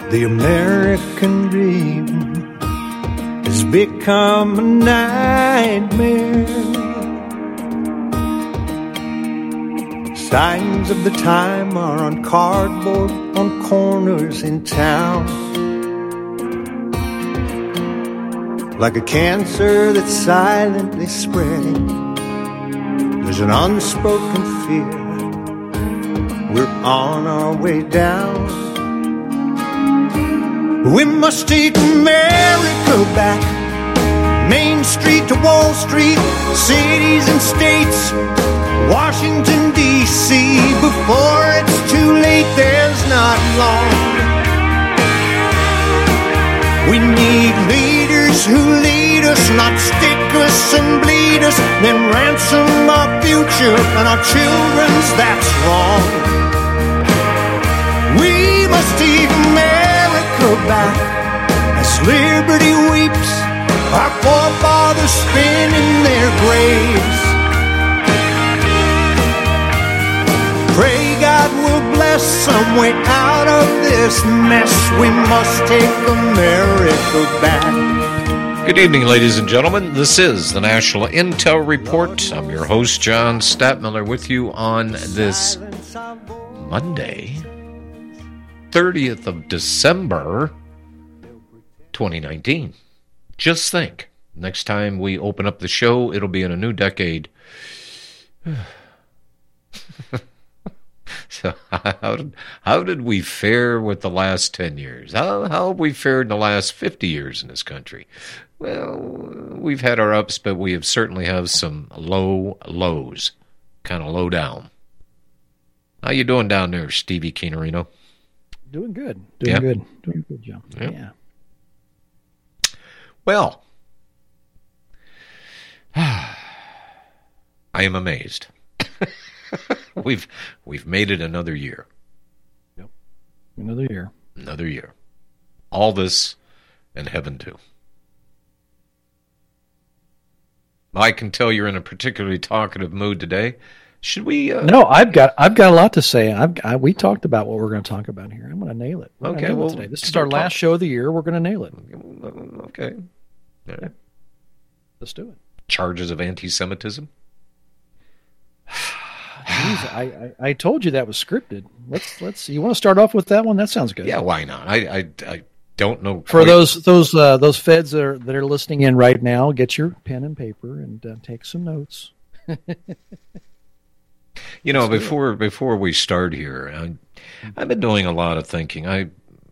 The American dream has become a nightmare. Signs of the time are on cardboard on corners in town. Like a cancer that's silently spreading, there's an unspoken fear. We're on our way down. We must take America back. Main Street to Wall Street, cities and states, Washington, D.C. Before it's too late, there's not long. We need leaders who lead us, not stick us and bleed us, then ransom our future and our children's, that's wrong. We must take America back as liberty weeps, our forefathers spin in their graves. Pray God will bless some way out of this mess. We must take America back. Good evening, ladies and gentlemen. This is the National Intel Report. I'm your host, John Stadtmiller, with you on this Monday, 30th of December, 2019. Just think, next time we open up the show, it'll be in a new decade. So how did we fare with the last 10 years? How have we fared in the last 50 years in this country? Well, we've had our ups, but we have certainly have some lows, kind of low down. How you doing down there, Stevie Keenerino? Doing good. Doing good, John. Yep. Yeah. Well, I am amazed. We've made it another year. Yep. Another year. Another year. All this and heaven too. I can tell you're in a particularly talkative mood today. Should we? No, I've got a lot to say. We talked about what we're going to talk about here. I'm going to nail it. Okay, well, today. This is our last show of the year. We're going to nail it. Okay. Yeah. Let's do it. Charges of anti-Semitism. Jeez, I told you that was scripted. Let's. You want to start off with that one? That sounds good. Yeah, why not? I don't know. For those feds that are listening in right now, get your pen and paper and take some notes. You know, before we start here, I've been doing a lot of thinking.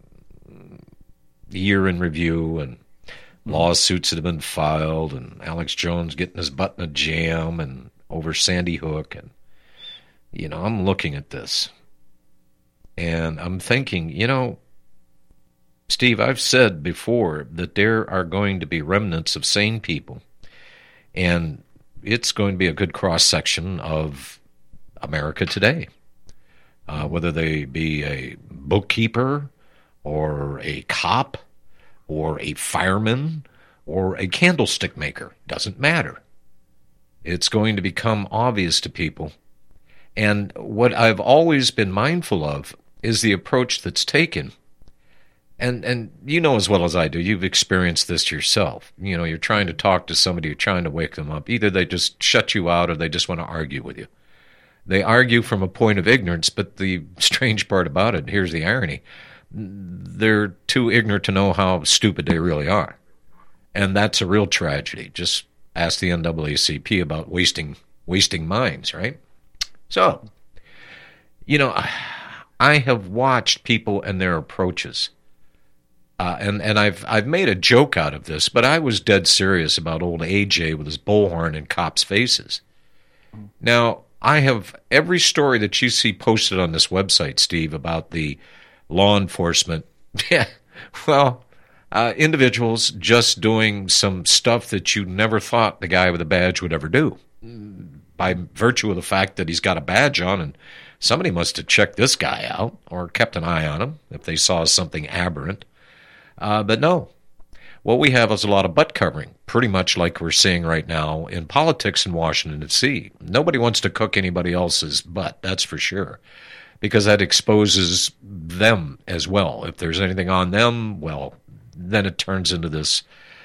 Year in review and lawsuits that have been filed, and Alex Jones getting his butt in a jam and over Sandy Hook, and you know, I'm looking at this and I'm thinking, you know, Steve, I've said before that there are going to be remnants of sane people, and it's going to be a good cross-section of America today, whether they be a bookkeeper or a cop or a fireman or a candlestick maker. Doesn't matter. It's going to become obvious to people. And what I've always been mindful of is the approach that's taken. And you know as well as I do, you've experienced this yourself. You know, you're trying to talk to somebody, you're trying to wake them up. Either they just shut you out or they just want to argue with you. They argue from a point of ignorance, but the strange part about it, here's the irony, they're too ignorant to know how stupid they really are. And that's a real tragedy. Just ask the NAACP about wasting minds, right? So, you know, I have watched people and their approaches. And I've made a joke out of this, but I was dead serious about old AJ with his bullhorn in cops' faces. Now, I have every story that you see posted on this website, Steve, about the law enforcement. Yeah, well, individuals just doing some stuff that you never thought the guy with a badge would ever do, by virtue of the fact that he's got a badge on, and somebody must have checked this guy out or kept an eye on him if they saw something aberrant. But no, what we have is a lot of butt covering, pretty much like we're seeing right now in politics in Washington, D.C. Nobody wants to cook anybody else's butt, that's for sure. because that exposes them as well. If there's anything on them, well, then it turns into this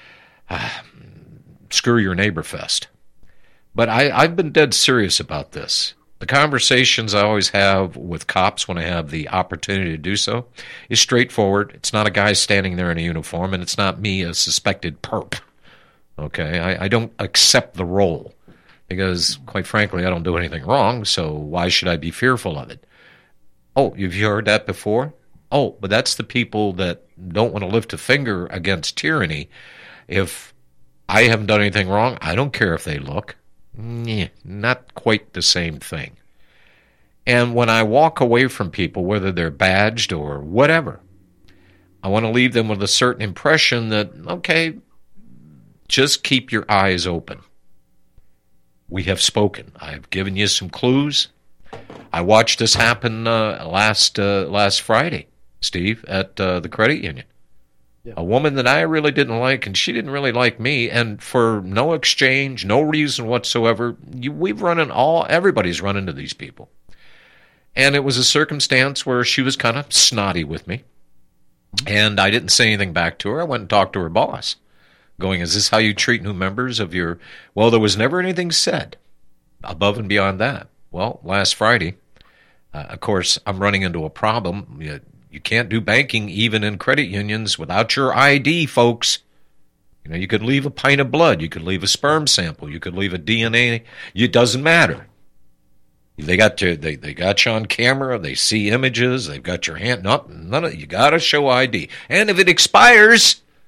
screw your neighbor fest. But I've been dead serious about this. The conversations I always have with cops when I have the opportunity to do so is straightforward. It's not a guy standing there in a uniform, and it's not me, a suspected perp. Okay? I don't accept the role because, quite frankly, I don't do anything wrong, so why should I be fearful of it? Oh, have you heard that before? Oh, but that's the people that don't want to lift a finger against tyranny. If I haven't done anything wrong, I don't care if they look. Not quite the same thing. And when I walk away from people, whether they're badged or whatever, I want to leave them with a certain impression that, okay, just keep your eyes open. We have spoken. I've given you some clues. I watched this happen last Friday, Steve, at the credit union. Yeah. A woman that I really didn't like, and she didn't really like me, and for no exchange, no reason whatsoever, everybody's run into these people. And it was a circumstance where she was kind of snotty with me, and I didn't say anything back to her. I went and talked to her boss, going, is this how you treat new members of your... Well, there was never anything said above and beyond that. Well, last Friday, of course, I'm running into a problem. You can't do banking even in credit unions without your ID, folks. You know, you could leave a pint of blood. You could leave a sperm sample. You could leave a DNA. It doesn't matter. They got you. They got you on camera. They see images. They've got your hand. None of you got to show ID. And if it expired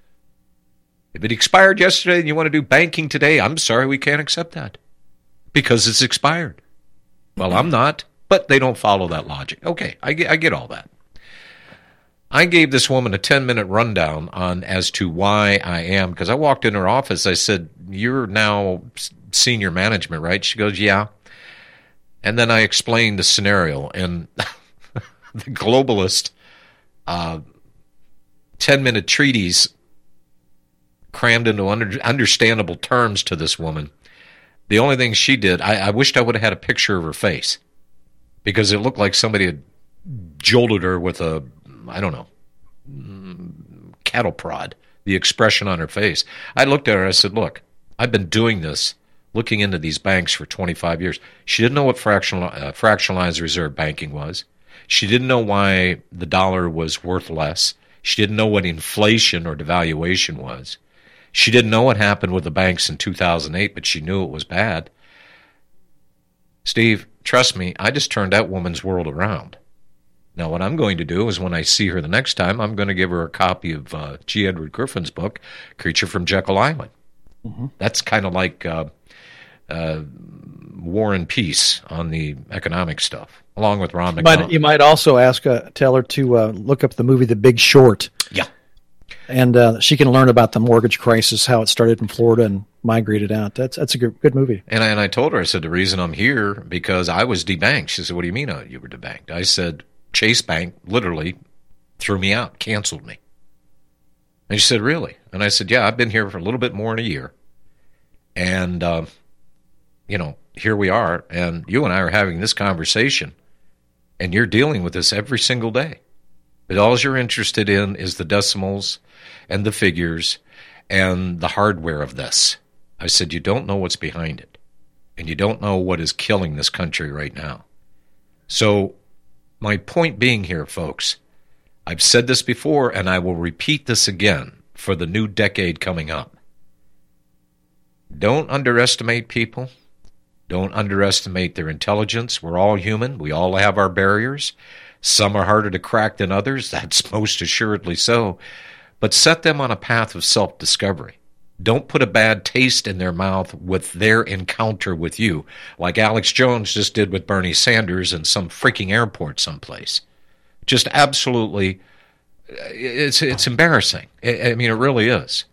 yesterday and you want to do banking today, I'm sorry, we can't accept that because it's expired. Well, I'm not, but they don't follow that logic. Okay, I get all that. I gave this woman a 10-minute rundown on as to why I am, because I walked in her office. I said, you're now senior management, right? She goes, yeah. And then I explained the scenario, and the globalist 10-minute treatise crammed into understandable terms to this woman. The only thing she did, I wished I would have had a picture of her face, because it looked like somebody had jolted her with a, I don't know, cattle prod, the expression on her face. I looked at her, I said, look, I've been doing this, looking into these banks for 25 years. She didn't know what fractionalized reserve banking was. She didn't know why the dollar was worth less. She didn't know what inflation or devaluation was. She didn't know what happened with the banks in 2008, but she knew it was bad. Steve, trust me, I just turned that woman's world around. Now, what I'm going to do is when I see her the next time, I'm going to give her a copy of G. Edward Griffin's book, Creature from Jekyll Island. Mm-hmm. That's kind of like War and Peace on the economic stuff, along with Ron McDonald. You might also tell her to look up the movie The Big Short. Yeah. And she can learn about the mortgage crisis, how it started in Florida and migrated out. That's a good movie. And I told her, I said, the reason I'm here, because I was debanked. She said, what do you mean you were debanked? I said, Chase Bank literally threw me out, canceled me. And she said, really? And I said, yeah, I've been here for a little bit more than a year. And, here we are, and you and I are having this conversation, and you're dealing with this every single day. But all you're interested in is the decimals and the figures and the hardware of this. I said, you don't know what's behind it, and you don't know what is killing this country right now. So my point being here, folks, I've said this before, and I will repeat this again for the new decade coming up. Don't underestimate people. Don't underestimate their intelligence. We're all human. We all have our barriers. Some are harder to crack than others. That's most assuredly so. But set them on a path of self-discovery. Don't put a bad taste in their mouth with their encounter with you, like Alex Jones just did with Bernie Sanders in some freaking airport someplace. Just absolutely, it's embarrassing. I mean, it really is.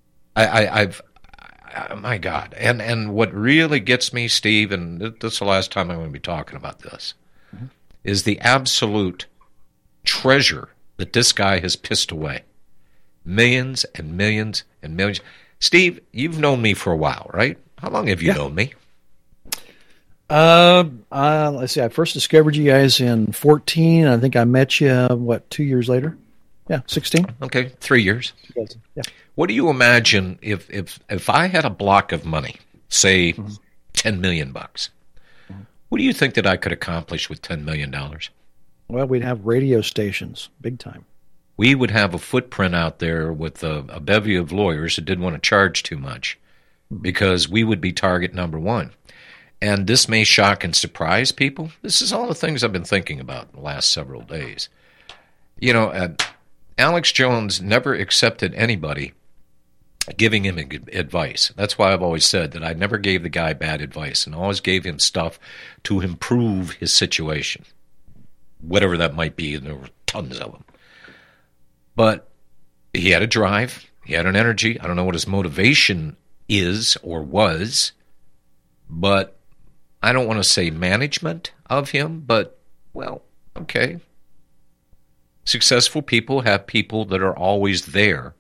My God. And what really gets me, Steve, and this is the last time I'm going to be talking about this, is the absolute treasure that this guy has pissed away. Millions and millions and millions. Steve, you've known me for a while, right? How long have you known me? Let's see. I first discovered you guys in 2014. I think I met you, 2 years later? Yeah, 2016. Okay, 3 years. Yeah. What do you imagine if I had a block of money, say $10 million bucks? What do you think that I could accomplish with $10 million? Well, we'd have radio stations, big time. We would have a footprint out there with a bevy of lawyers that didn't want to charge too much because we would be target number one. And this may shock and surprise people. This is all the things I've been thinking about the last several days. You know, Alex Jones never accepted anybody giving him advice. That's why I've always said that I never gave the guy bad advice and always gave him stuff to improve his situation, whatever that might be, and there were tons of them. But he had a drive, he had an energy. I don't know what his motivation is or was, but I don't want to say management of him, but, well, okay. Successful people have people that are always there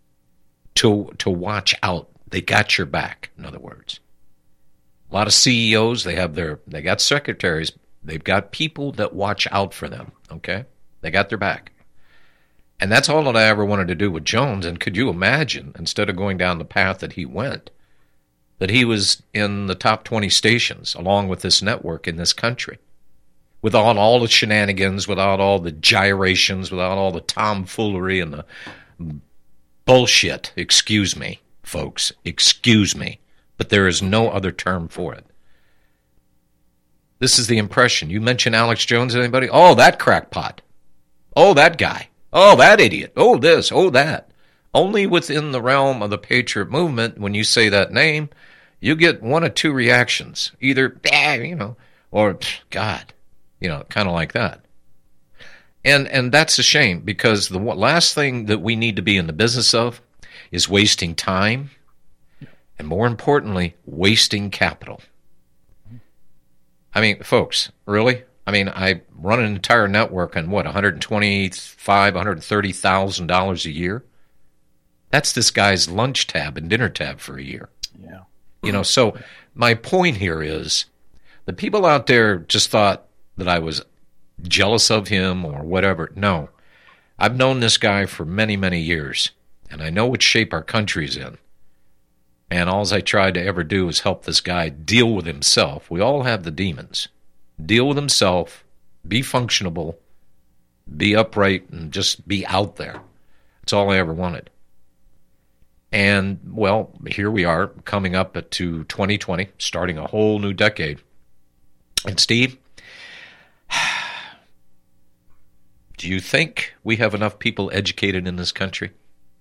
to watch out. They got your back, in other words. A lot of CEOs, they got secretaries, they've got people that watch out for them, okay? They got their back. And that's all that I ever wanted to do with Jones. And could you imagine, instead of going down the path that he went, that he was in the top 20 stations along with this network in this country? Without all the shenanigans, without all the gyrations, without all the tomfoolery and the bullshit. Excuse me, folks. Excuse me. But there is no other term for it. This is the impression. You mention Alex Jones to anybody? Oh, that crackpot. Oh, that guy. Oh, that idiot. Oh, this. Oh, that. Only within the realm of the Patriot movement, when you say that name, you get one of two reactions. Either, or, God, kind of like that. And that's a shame, because the last thing that we need to be in the business of is wasting time, and more importantly, wasting capital. I mean, folks, really? I mean, I run an entire network on $125,000, $130,000 a year. That's this guy's lunch tab and dinner tab for a year. Yeah. So my point here is the people out there just thought that I was jealous of him or whatever. No. I've known this guy for many, many years, and I know what shape our country's in. And all I tried to ever do is help this guy deal with himself. We all have the demons. Deal with himself, be functionable, be upright, and just be out there. That's all I ever wanted. And, well, here we are coming up to 2020, starting a whole new decade. And Steve, do you think we have enough people educated in this country?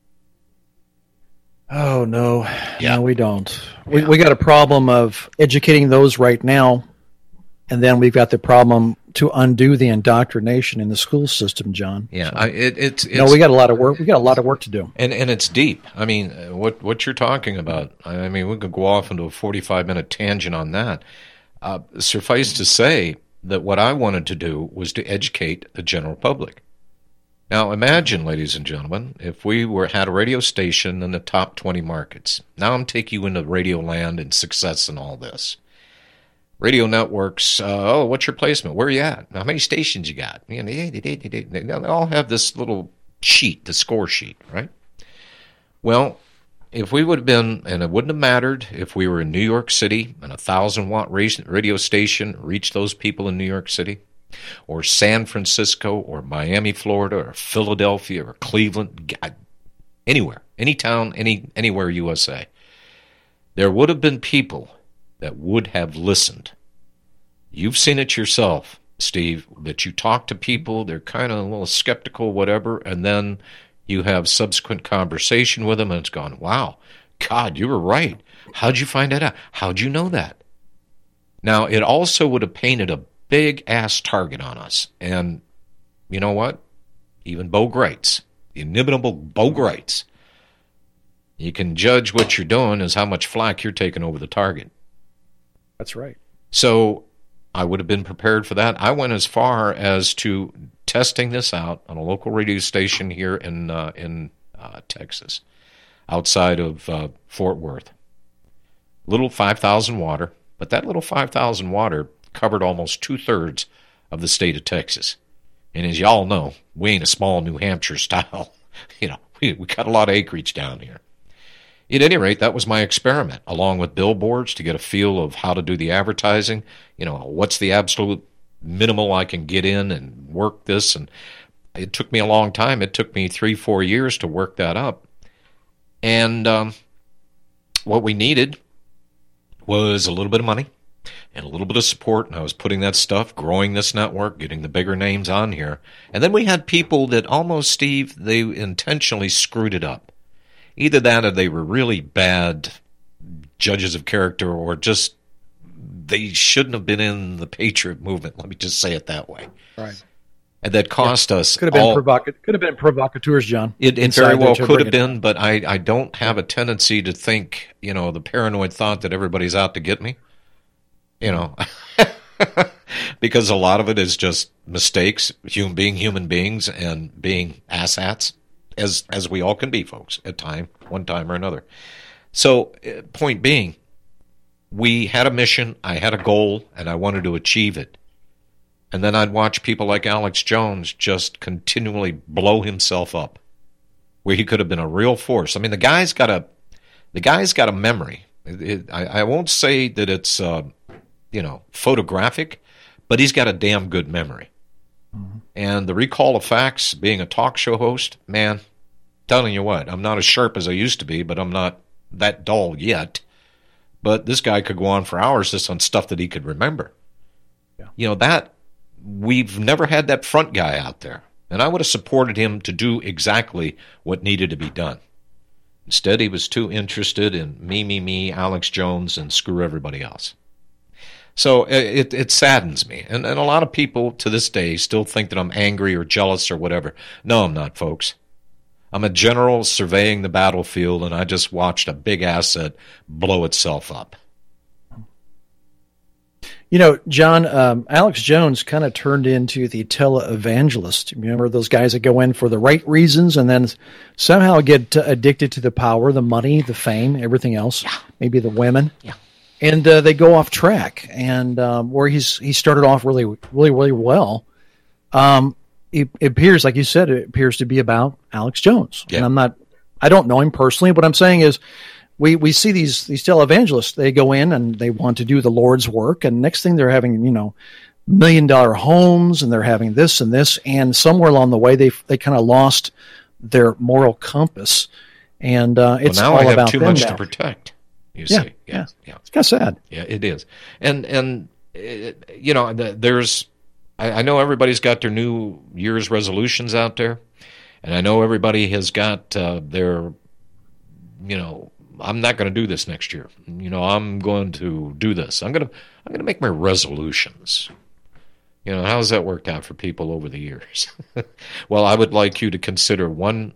Oh, no. Yeah. No, we don't. We got a problem of educating those right now, and then we've got the problem to undo the indoctrination in the school system, John. Yeah, so, we got a lot of work. We got a lot of work to do, and it's deep. I mean, what you're talking about. I mean, we could go off into a 45-minute tangent on that. Suffice to say that what I wanted to do was to educate the general public. Now, imagine, ladies and gentlemen, if we had a radio station in the top 20 markets. Now I'm taking you into radio land and success and all this. Radio networks, what's your placement? Where are you at? How many stations you got? They all have this little sheet, the score sheet, right? Well, if we would have been, and it wouldn't have mattered if we were in New York City and a 1,000-watt radio station reached those people in New York City, or San Francisco, or Miami, Florida, or Philadelphia, or Cleveland, anywhere, any town, anywhere USA. There would have been people that would have listened. You've seen it yourself, Steve, that you talk to people, they're kind of a little skeptical, whatever, and then you have subsequent conversation with them, and it's gone, wow, God, you were right. How'd you find that out? How'd you know that? Now, it also would have painted a big-ass target on us. And you know what? Even Bo Greitz, the inimitable Bo Greitz, you can judge what you're doing as how much flack you're taking over the target. That's right. So I would have been prepared for that. I went as far as to testing this out on a local radio station here in Texas, outside of Fort Worth. Little 5,000 water, But that little 5,000 water covered almost 2/3 of the state of Texas. And as y'all know, we ain't a small New Hampshire style. We got a lot of acreage down here. At any rate, that was my experiment, along with billboards, to get a feel of how to do the advertising. What's the absolute minimal I can get in and work this. And it took me a long time. It took me 3-4 years to work that up. And what we needed was a little bit of money and a little bit of support. And I was putting that stuff, growing this network, getting the bigger names on here. And then we had people that almost, Steve, they intentionally screwed it up. Either that or they were really bad judges of character, or just they shouldn't have been in the Patriot movement. Let me just say it that way. Right. And that cost us. Could have been provocateurs, John. It very well could have been, but I don't have a tendency to think, the paranoid thought that everybody's out to get me. Because a lot of it is just mistakes, being human beings and being asshats, as we all can be, folks, at one time or another. So, point being, we had a mission, I had a goal, and I wanted to achieve it. And then I'd watch people like Alex Jones just continually blow himself up, where he could have been a real force. I mean, the guy's got a memory. I won't say that it's photographic, but he's got a damn good memory. Mm-hmm. And the recall of facts, being a talk show host, man, telling you what, I'm not as sharp as I used to be, but I'm not that dull yet. But this guy could go on for hours just on stuff that he could remember. Yeah. That we've never had that front guy out there. And I would have supported him to do exactly what needed to be done. Instead, he was too interested in me, Alex Jones, and screw everybody else. So it saddens me. And a lot of people to this day still think that I'm angry or jealous or whatever. No, I'm not, folks. I'm a general surveying the battlefield, and I just watched a big asset blow itself up. John, Alex Jones kind of turned into the televangelist. Remember those guys that go in for the right reasons and then somehow get addicted to the power, the money, the fame, everything else, maybe the women. Yeah. And they go off track. And where he started off really, really, really well, it appears, like you said, it appears to be about Alex Jones. Yeah. And I don't know him personally. What I'm saying is, we see these televangelists. They go in and they want to do the Lord's work, and next thing they're having $1 million homes, and they're having this and this, and somewhere along the way they kind of lost their moral compass, and it's now all I have about too them much now. to protect. You see, yeah, it's kind of sad. Yeah, it is, and there's. I know everybody's got their New Year's resolutions out there, and I know everybody has got their, I'm not going to do this next year. I'm going to do this. I'm going to make my resolutions. How's that worked out for people over the years? Well, I would like you to consider one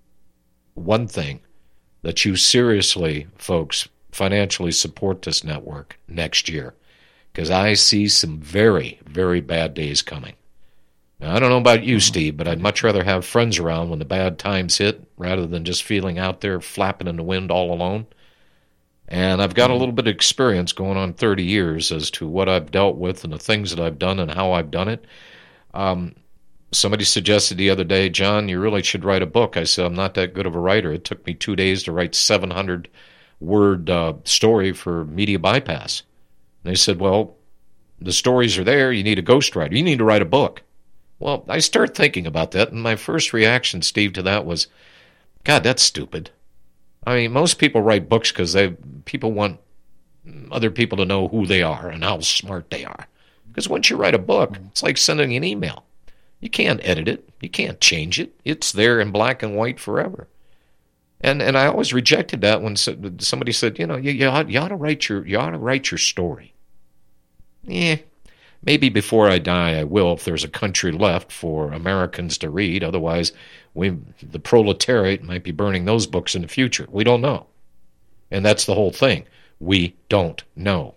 thing, that you seriously, folks, financially support this network next year, because I see some very, very bad days coming. Now, I don't know about you, Steve, but I'd much rather have friends around when the bad times hit rather than just feeling out there flapping in the wind all alone. And I've got a little bit of experience going on 30 years as to what I've dealt with and the things that I've done and how I've done it. Somebody suggested the other day, John, you really should write a book. I said, I'm not that good of a writer. It took me 2 days to write 700-word story for Media Bypass. And they said, well, the stories are there. You need a ghostwriter. You need to write a book. Well, I started thinking about that, and my first reaction, Steve, to that was, God, that's stupid. I mean, most people write books because people want other people to know who they are and how smart they are. Because once you write a book, it's like sending an email. You can't edit it. You can't change it. It's there in black and white forever. And I always rejected that when somebody said, you ought to write your story. Yeah. Maybe before I die, I will, if there's a country left for Americans to read. Otherwise, the proletariat might be burning those books in the future. We don't know. And that's the whole thing. We don't know.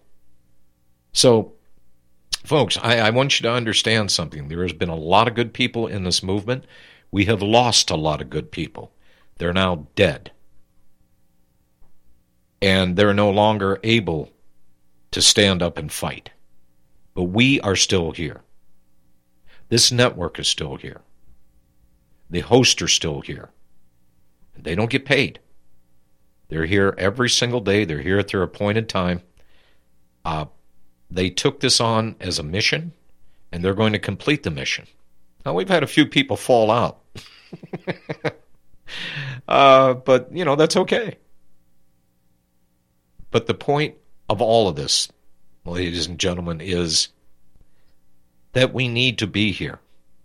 So, folks, I want you to understand something. There has been a lot of good people in this movement. We have lost a lot of good people. They're now dead. And they're no longer able to stand up and fight. But we are still here. This network is still here. The hosts are still here. They don't get paid. They're here every single day. They're here at their appointed time. They took this on as a mission, and they're going to complete the mission. Now, we've had a few people fall out. But, that's okay. But the point of all of this, ladies and gentlemen, is that we need to be here.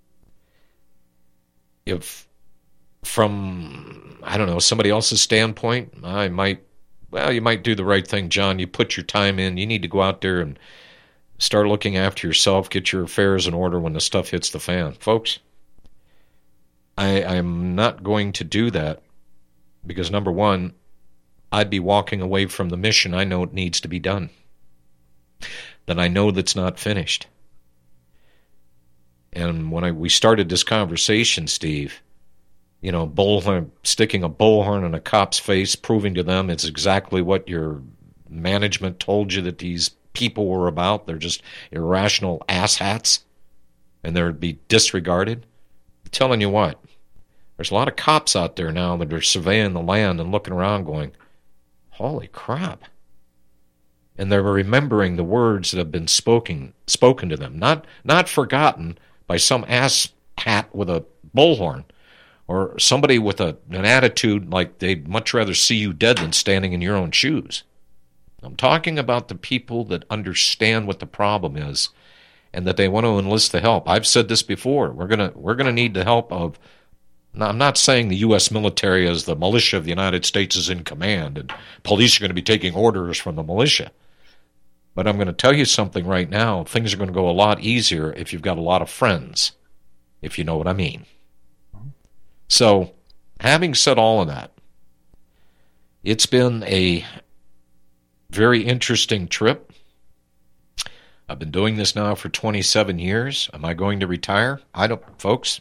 If from, somebody else's standpoint, you might do the right thing, John. You put your time in. You need to go out there and start looking after yourself, get your affairs in order when the stuff hits the fan. Folks, I'm not going to do that because, number one, I'd be walking away from the mission I know it needs to be done, that I know that's not finished. And when we started this conversation, Steve, bullhorn, sticking a bullhorn in a cop's face, proving to them it's exactly what your management told you that these people were about. They're just irrational asshats, and they're to be disregarded. I'm telling you what, there's a lot of cops out there now that are surveying the land and looking around going, holy crap. And they're remembering the words that have been spoken to them, not forgotten by some ass hat with a bullhorn or somebody with an attitude like they'd much rather see you dead than standing in your own shoes. I'm talking about the people that understand what the problem is and that they want to enlist the help. I've said this before. We're gonna need the help of. Now, I'm not saying the U.S. military as the militia of the United States is in command and police are going to be taking orders from the militia. But I'm going to tell you something right now. Things are going to go a lot easier if you've got a lot of friends, if you know what I mean. So, having said all of that, it's been a very interesting trip. I've been doing this now for 27 years. Am I going to retire? I don't, folks.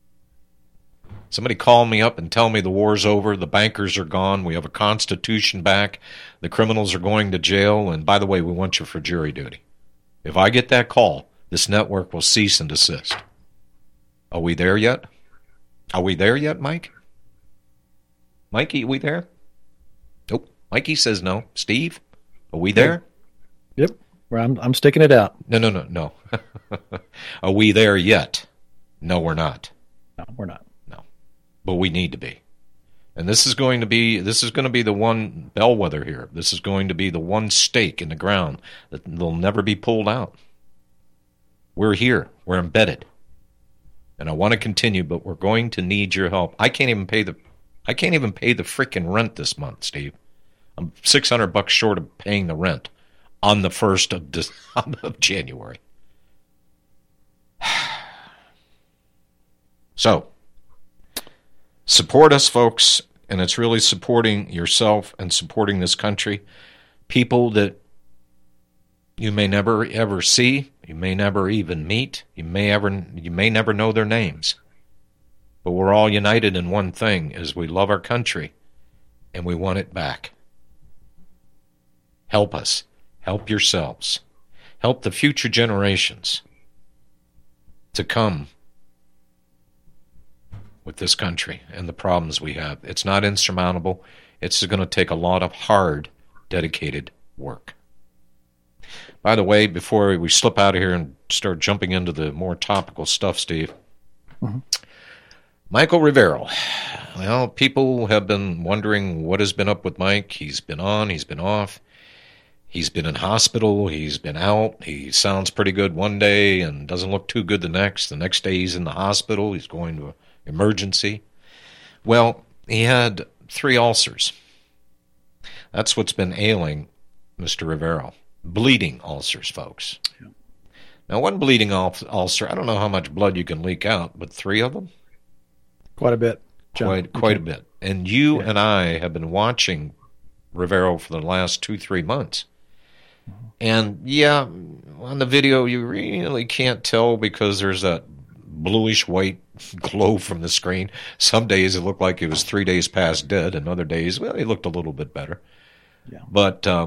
Somebody call me up and tell me the war's over, the bankers are gone, we have a constitution back, the criminals are going to jail, and by the way, we want you for jury duty. If I get that call, this network will cease and desist. Are we there yet? Are we there yet, Mike? Mikey, are we there? Nope. Mikey says no. Steve, are we there? Yep. I'm sticking it out. No. Are we there yet? No, we're not. No, we're not. But we need to be. And this is going to be the one bellwether here. This is going to be the one stake in the ground that will never be pulled out. We're here. We're embedded. And I want to continue, but we're going to need your help. I can't even pay the freaking rent this month, Steve. I'm $600 short of paying the rent on the 1st of January. So, support us, folks, and it's really supporting yourself and supporting this country. People that you may never ever see, you may never even meet, you may never know their names. But we're all united in one thing, is we love our country and we want it back. Help us. Help yourselves. Help the future generations to come with this country and the problems we have. It's not insurmountable. It's going to take a lot of hard, dedicated work. By the way, before we slip out of here and start jumping into the more topical stuff, Steve, Michael Rivero. Well, people have been wondering what has been up with Mike. He's been on, he's been off. He's been in hospital, he's been out. He sounds pretty good one day and doesn't look too good the next. The next day he's in the hospital. He's going to emergency. Well, he had 3 ulcers. That's what's been ailing Mr. Rivero. Bleeding ulcers, folks. Yeah. Now, one bleeding ulcer, I don't know how much blood you can leak out, but 3 of them? Quite a bit, John. Quite a bit. And you and I have been watching Rivero for the last 2-3 months. And, yeah, on the video, you really can't tell because there's that bluish-white glow from the screen. Some days it looked like he was 3 days past dead, and other days, well, he looked a little bit better. Yeah. But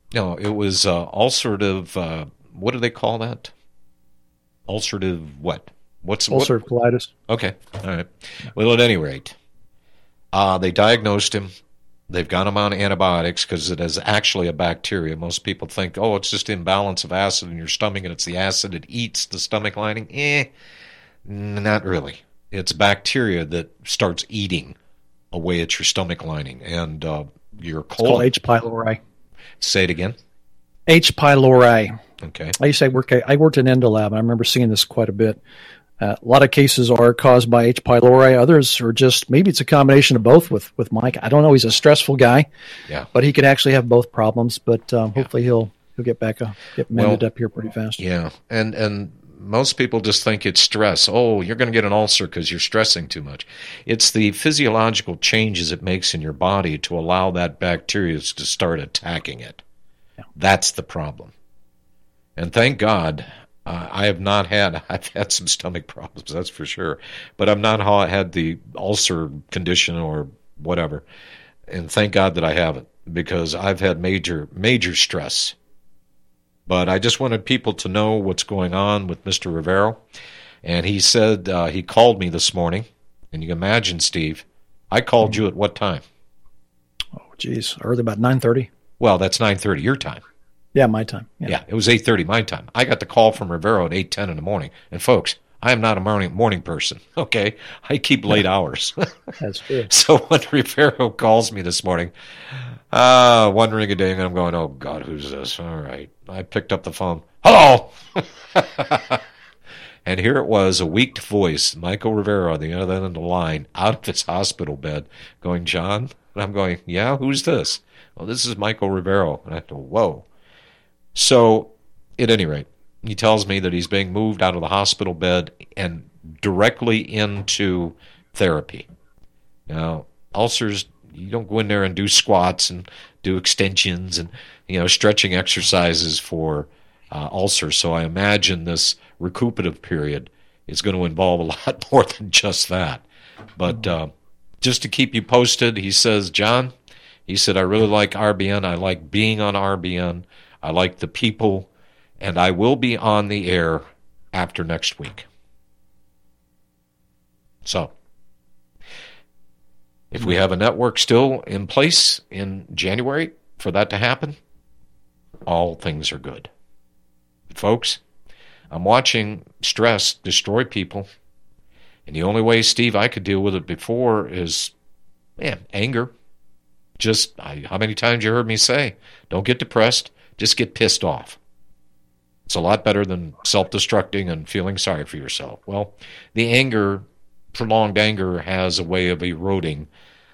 No, it was ulcerative. What do they call that? Ulcerative what? Ulcerative colitis. Okay, all right. Well, at any rate, they diagnosed him. They've got him on antibiotics because it is actually a bacteria. Most people think, oh, it's just imbalance of acid in your stomach, and it's the acid that eats the stomach lining. Not really. It's bacteria that starts eating away at your stomach lining, and your colon. It's called H. pylori. Say it again. H. pylori. Okay. I used to work. I worked in Endolab, and I remember seeing this quite a bit. A lot of cases are caused by H. pylori. Others are just, maybe it's a combination of both with Mike. I don't know. He's a stressful guy, but he could actually have both problems. But hopefully he'll get mended up here pretty fast. Yeah, and most people just think it's stress. Oh, you're going to get an ulcer because you're stressing too much. It's the physiological changes it makes in your body to allow that bacteria to start attacking it. Yeah. That's the problem. And thank God, I've had some stomach problems, that's for sure. But I've not had the ulcer condition or whatever. And thank God that I haven't, because I've had major, major stress. But I just wanted people to know what's going on with Mr. Rivero. And he said, he called me this morning. And you can imagine, Steve, I called you at what time? Oh, geez, early, about 9:30. Well, that's 9:30 your time. Yeah, my time. Yeah, it was 8:30 my time. I got the call from Rivero at 8:10 in the morning. And folks, I am not a morning person, okay? I keep late hours. That's true. So when Rivero calls me this morning, one ring-a-ding, and I'm going, oh, God, who's this? All right. I picked up the phone. Hello! And here it was, a weak voice, Michael Rivero on the other end of the line, out of his hospital bed, going, John? And I'm going, yeah, who's this? Well, this is Michael Rivero. And I go, whoa. So, at any rate, he tells me that he's being moved out of the hospital bed and directly into therapy. Now, ulcers, you don't go in there and do squats and do extensions and, stretching exercises for ulcers. So I imagine this recuperative period is going to involve a lot more than just that. But just to keep you posted, he says, John, he said, I really like RBN. I like being on RBN. I like the people, and I will be on the air after next week. So, if we have a network still in place in January for that to happen, all things are good. But folks, I'm watching stress destroy people, and the only way, Steve, I could deal with it before is, anger. Just, how many times you heard me say, don't get depressed. Just get pissed off. It's a lot better than self-destructing and feeling sorry for yourself. Well, the anger, prolonged anger, has a way of eroding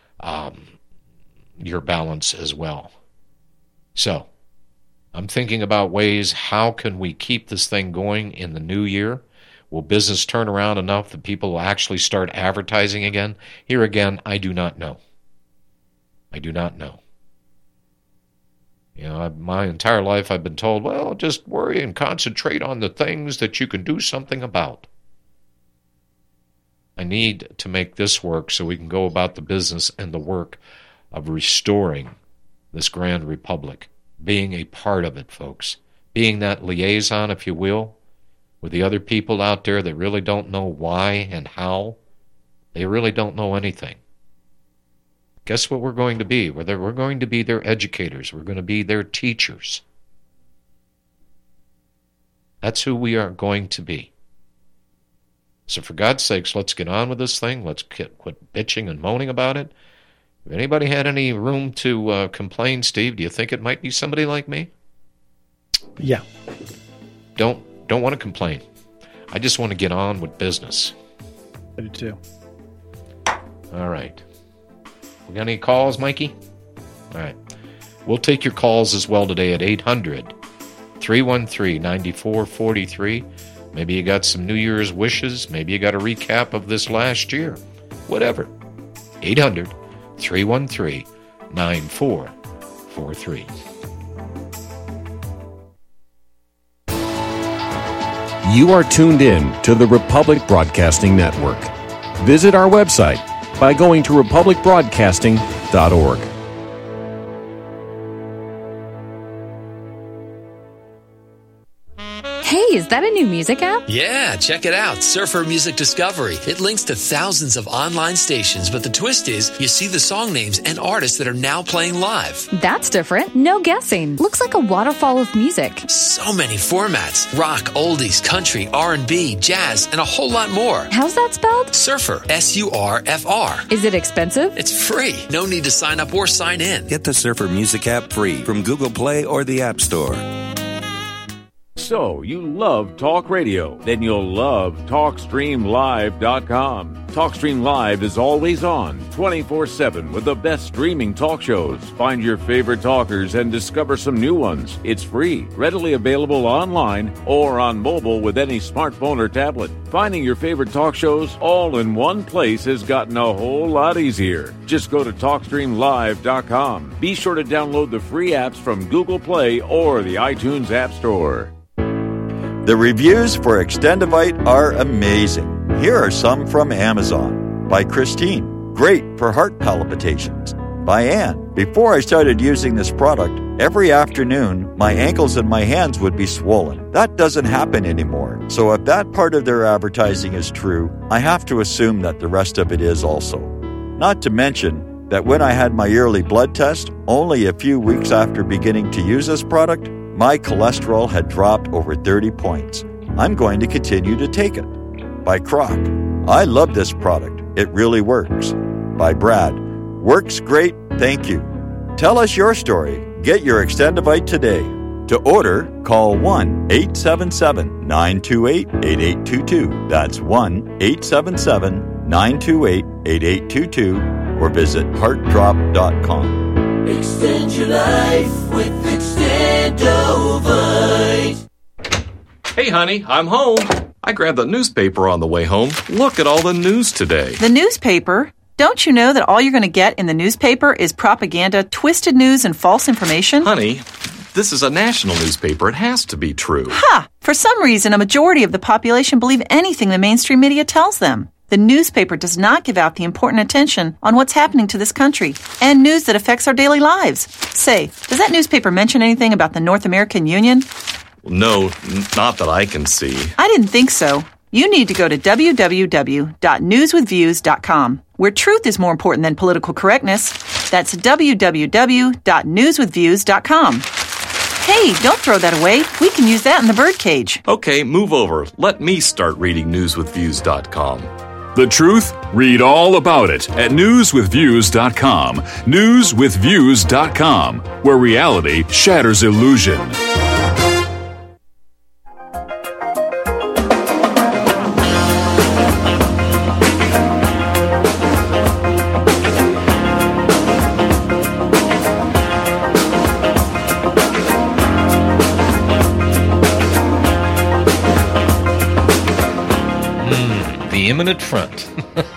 your balance as well. So, I'm thinking about ways, how can we keep this thing going in the new year? Will business turn around enough that people will actually start advertising again? Here again, I do not know. I do not know. My entire life I've been told, well, just worry and concentrate on the things that you can do something about. I need to make this work so we can go about the business and the work of restoring this grand republic, being a part of it, folks, being that liaison, if you will, with the other people out there that really don't know why and how. They really don't know anything. Guess what we're going to be? We're going to be their educators. We're going to be their teachers. That's who we are going to be. So for God's sakes, let's get on with this thing. Let's quit bitching and moaning about it. If anybody had any room to complain, Steve, do you think it might be somebody like me? Yeah. Don't want to complain. I just want to get on with business. I do too. All right. We got any calls, Mikey? All right. We'll take your calls as well today at 800-313-9443. Maybe you got some New Year's wishes. Maybe you got a recap of this last year. Whatever. 800-313-9443. You are tuned in to the Republic Broadcasting Network. Visit our website by going to republicbroadcasting.org. Hey, is that a new music app? Yeah, check it out. Surfer Music Discovery. It links to thousands of online stations, but the twist is you see the song names and artists that are now playing live. That's different. No guessing. Looks like a waterfall of music. So many formats. Rock, oldies, country, R&B, jazz, and a whole lot more. How's that spelled? Surfer. S-U-R-F-R. Is it expensive? It's free. No need to sign up or sign in. Get the Surfer Music app free from Google Play or the App Store. So, you love talk radio? Then you'll love TalkStreamLive.com. TalkStream Live is always on, 24/7, with the best streaming talk shows. Find your favorite talkers and discover some new ones. It's free, readily available online or on mobile with any smartphone or tablet. Finding your favorite talk shows all in one place has gotten a whole lot easier. Just go to TalkStreamLive.com. Be sure to download the free apps from Google Play or the iTunes App Store. The reviews for Extendivite are amazing. Here are some from Amazon. By Christine, great for heart palpitations. By Ann, before I started using this product, every afternoon my ankles and my hands would be swollen. That doesn't happen anymore. So if that part of their advertising is true, I have to assume that the rest of it is also. Not to mention that when I had my yearly blood test, only a few weeks after beginning to use this product, my cholesterol had dropped over 30 points. I'm going to continue to take it. By Croc, I love this product. It really works. By Brad, works great, thank you. Tell us your story. Get your Extendivite today. To order, call 1-877-928-8822. That's 1-877-928-8822 or visit heartdrop.com. Extend your life with Extendovite. Hey, honey, I'm home. I grabbed the newspaper on the way home. Look at all the news today. The newspaper? Don't you know that all you're going to get in the newspaper is propaganda, twisted news, and false information? Honey, this is a national newspaper. It has to be true. Ha! For some reason, a majority of the population believe anything the mainstream media tells them. The newspaper does not give out the important attention on what's happening to this country and news that affects our daily lives. Say, does that newspaper mention anything about the North American Union? No, not that I can see. I didn't think so. You need to go to www.newswithviews.com, where truth is more important than political correctness. That's www.newswithviews.com. Hey, don't throw that away. We can use that in the birdcage. Okay, move over. Let me start reading newswithviews.com. The truth? Read all about it at newswithviews.com. Newswithviews.com, where reality shatters illusion. The imminent front.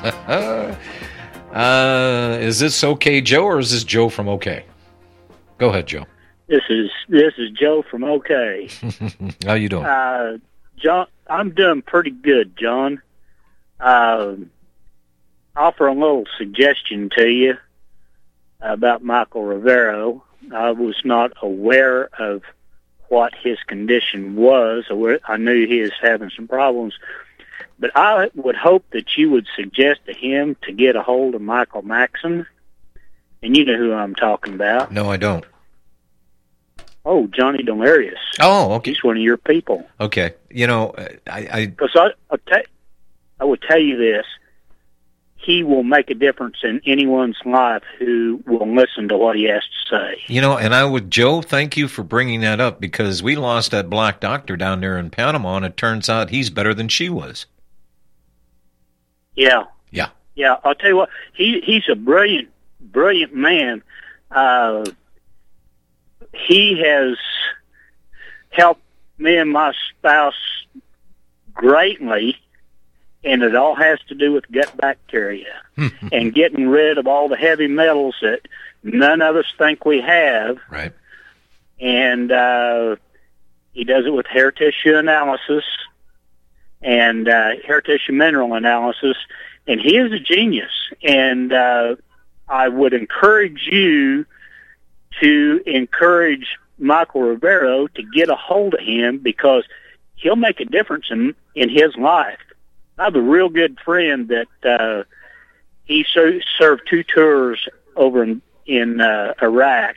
Is this OK Joe, or is this Joe from OK? Go ahead, Joe. This is Joe from OK. How you doing? John, I'm doing pretty good, John. Offer a little suggestion to you about Michael Rivero. I was not aware of what his condition was. I knew he was having some problems. But I would hope that you would suggest to him to get a hold of Michael Maxon. And you know who I'm talking about. No, I don't. Oh, Johnny Delirious. Oh, okay. He's one of your people. Okay. You know, Because I would tell you this. He will make a difference in anyone's life who will listen to what he has to say. You know, and Joe, thank you for bringing that up, because we lost that black doctor down there in Panama, and it turns out he's better than she was. Yeah. Yeah. Yeah, I'll tell you what, he's a brilliant man. He has helped me and my spouse greatly, and it all has to do with gut bacteria and getting rid of all the heavy metals that none of us think we have. Right. And he does it with hair tissue analysis and hair tissue mineral analysis, and he is a genius. And I would encourage you to encourage Michael Rivero to get a hold of him, because he'll make a difference in his life. I have a real good friend that he served 2 tours over in Iraq,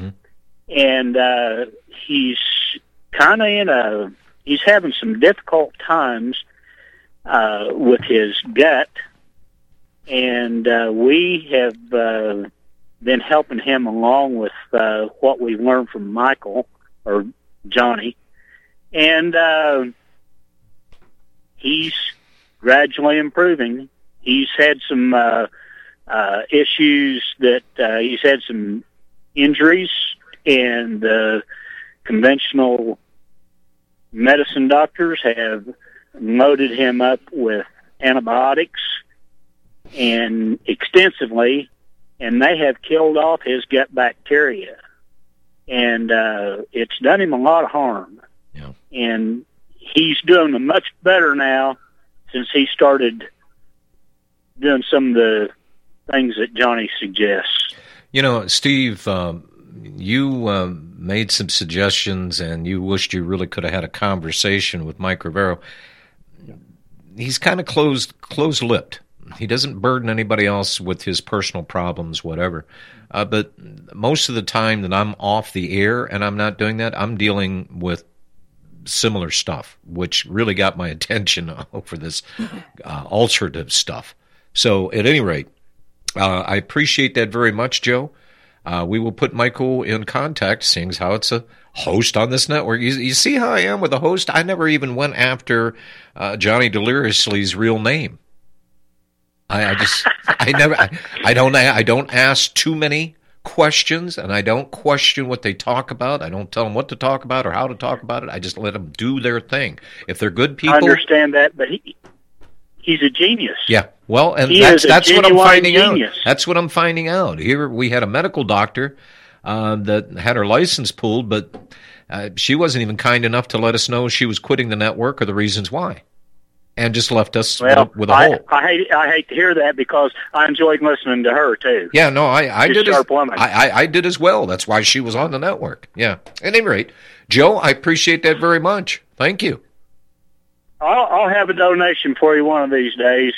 and he's kind of he's having some difficult times with his gut, and we have been helping him along with what we learned from Michael or Johnny, and he's gradually improving. He's had some issues that he's had some injuries, and the conventional medicine doctors have loaded him up with antibiotics and extensively, and they have killed off his gut bacteria, and it's done him a lot of harm. Yeah. And he's doing much better now since he started doing some of the things that Johnny suggests. You know, Steve, you made some suggestions, and you wished you really could have had a conversation with Mike Rivero. He's kind of closed-lipped. He doesn't burden anybody else with his personal problems, whatever. But most of the time that I'm off the air and I'm not doing that, I'm dealing with similar stuff, which really got my attention for this ulcerative stuff. So at any rate, I appreciate that very much, Joe. We will put Michael in contact, seeing how it's a host on this network. You see how I am with a host? I never even went after Johnny Deliriously's real name. I don't ask too many questions, and I don't question what they talk about. I don't tell them what to talk about or how to talk about it. I just let them do their thing. If they're good people, I understand that, but he's a genius. Yeah, well, and that's what I'm finding out. That's what I'm finding out. Here we had a medical doctor that had her license pulled, but she wasn't even kind enough to let us know she was quitting the network or the reasons why, and just left us with a hole. I hate to hear that, because I enjoyed listening to her too. Yeah, no, I did. I did as well. That's why she was on the network. Yeah. At any rate, Joe, I appreciate that very much. Thank you. I'll have a donation for you one of these days.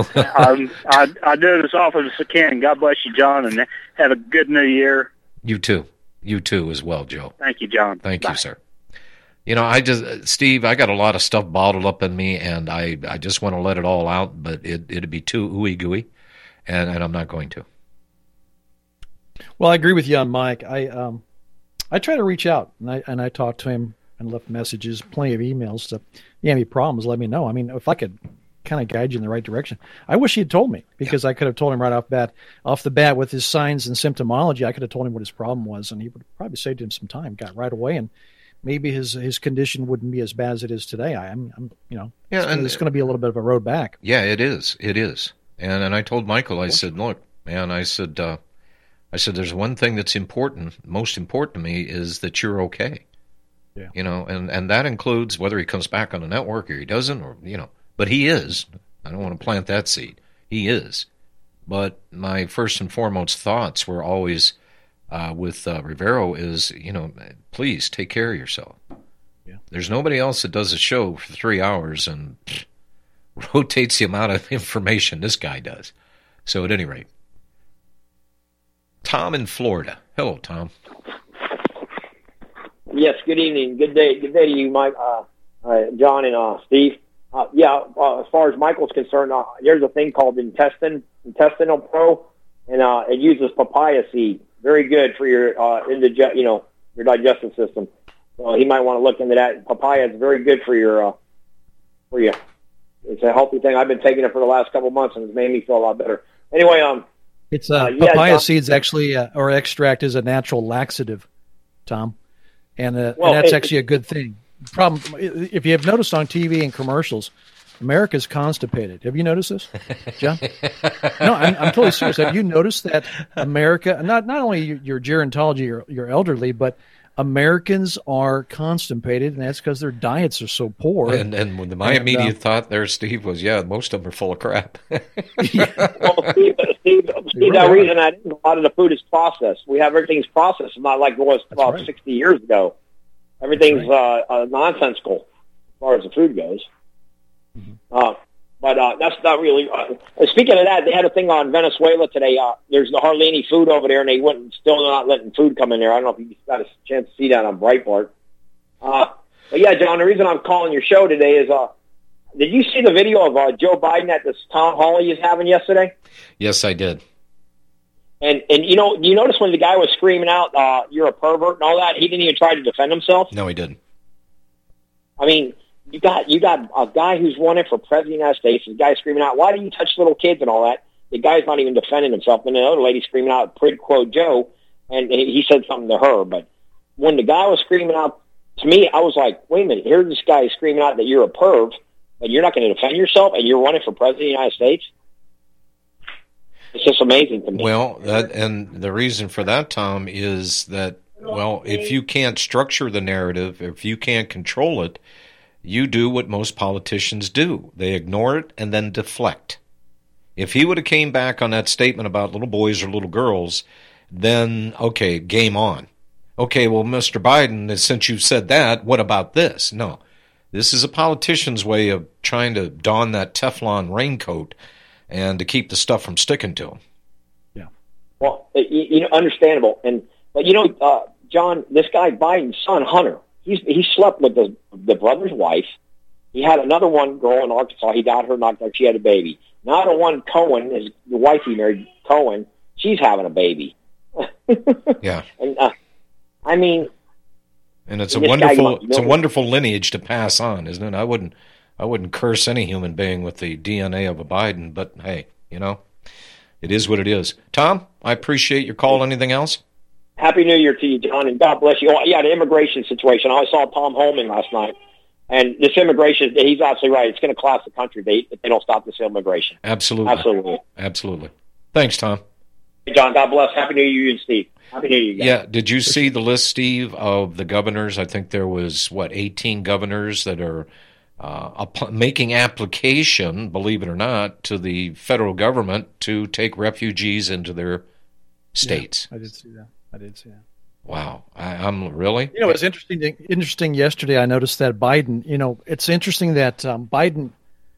I do it as often as I can. God bless you, John, and have a good New Year. You too. You too as well, Joe. Thank you, John. Thank you, sir. You know, Steve, I got a lot of stuff bottled up in me, and I just want to let it all out, but it'd be too ooey-gooey, and I'm not going to. Well, I agree with you on Mike. I try to reach out, and I talk to him and left messages, plenty of emails. So, if you have any problems, let me know. I mean, if I could kind of guide you in the right direction. I wish he had told me, because I could have told him right off the bat with his signs and symptomology. I could have told him what his problem was, and he would probably saved him some time, got right away, and maybe his condition wouldn't be as bad as it is today. It's going to be a little bit of a road back. Yeah, it is. It is. And I told Michael, I said, look, man, I said, there's one thing that's most important to me is that you're okay. Yeah. You know, and that includes whether he comes back on the network or he doesn't, or, you know, but he is. I don't want to plant that seed. He is. But my first and foremost thoughts were always with Rivero is, you know, please take care of yourself. Yeah. There's nobody else that does a show for 3 hours and rotates the amount of information this guy does. So at any rate, Tom in Florida. Hello, Tom. Yes, good evening. Good day to you, Mike, John, and Steve. As far as Michael's concerned, there's a thing called Intestinal Pro, and it uses papaya seed. Very good for your your digestive system. So he might want to look into that. Papaya is very good for you. It's a healthy thing. I've been taking it for the last couple of months, and it's made me feel a lot better. Anyway, it's papaya seeds actually, or extract is a natural laxative, Tom. And that's actually a good thing. Problem, if you have noticed on TV and commercials, America's constipated. Have you noticed this, John? No, I'm totally serious. Have you noticed that America, not only your gerontology, your elderly, but Americans are constipated, and that's because their diets are so poor. And my immediate thought there, Steve, was, most of them are full of crap. Well, Steve, that reason a lot of the food is processed. We have everything's processed, not like it was about 60 years ago. Everything's nonsensical. far as the food goes. But that's not really. Speaking of that, they had a thing on Venezuela today. There's hardly any food over there, and they still not letting food come in there. I don't know if you got a chance to see that on Breitbart. But yeah, John, the reason I'm calling your show today is, did you see the video of Joe Biden at this town hall he was having yesterday? Yes, I did. And you notice when the guy was screaming out, "You're a pervert" and all that, he didn't even try to defend himself? No, he didn't. I mean, you got a guy who's running for president of the United States, and the guy screaming out, "Why do you touch little kids?" and all that. The guy's not even defending himself. And the other lady screaming out, "Quid pro Joe," and he said something to her. But when the guy was screaming out to me, I was like, wait a minute, here's this guy screaming out that you're a perv, and you're not going to defend yourself, and you're running for president of the United States? It's just amazing to me. Well, and the reason for that, Tom, is that, well, if you can't structure the narrative, if you can't control it, you do what most politicians do. They ignore it and then deflect. If he would have came back on that statement about little boys or little girls, then, okay, game on. Okay, well, Mr. Biden, since you said that, what about this? No. This is a politician's way of trying to don that Teflon raincoat and to keep the stuff from sticking to him. Yeah. Well, understandable. But John, this guy Biden's son, Hunter, he slept with the brother's wife. He had another one girl in Arkansas. He got her knocked out. She had a baby. Now the one Cohen, the wife he married, Cohen, she's having a baby. Yeah. And I mean, and it's a wonderful lineage to pass on, isn't it? I wouldn't curse any human being with the DNA of a Biden, but hey, it is what it is. Tom, I appreciate your call. Anything else? Happy New Year to you, John, and God bless you. Oh, yeah, the immigration situation. I saw Tom Holman last night, and this immigration, he's absolutely right. It's going to collapse the country if they don't stop this immigration. Absolutely. Thanks, Tom. Hey, John, God bless. Happy New Year, Steve. Happy New Year, guys. Yeah, did you see the list, Steve, of the governors? I think there was, 18 governors that are making application, believe it or not, to the federal government to take refugees into their states. Yeah, I did see that. Wow. I'm really? It was interesting yesterday. I noticed that Biden, it's interesting that Biden